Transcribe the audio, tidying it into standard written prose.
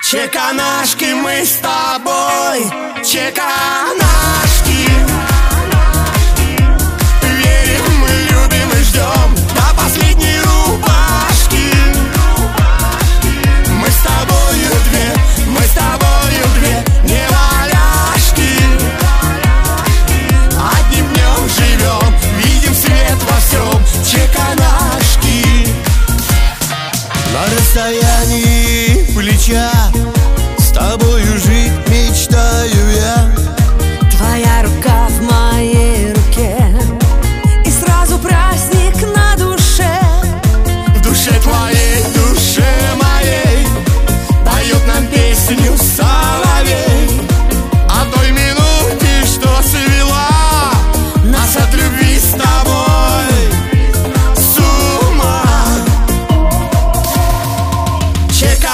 Чеканашки мы с тобой, чеканашки. Верим, мы любим и ждем до последней рубашки. Мы с тобою две, мы с тобою две неваляшки. Одним днем живем, видим свет во всем, чеканашки. На расстоянии плеча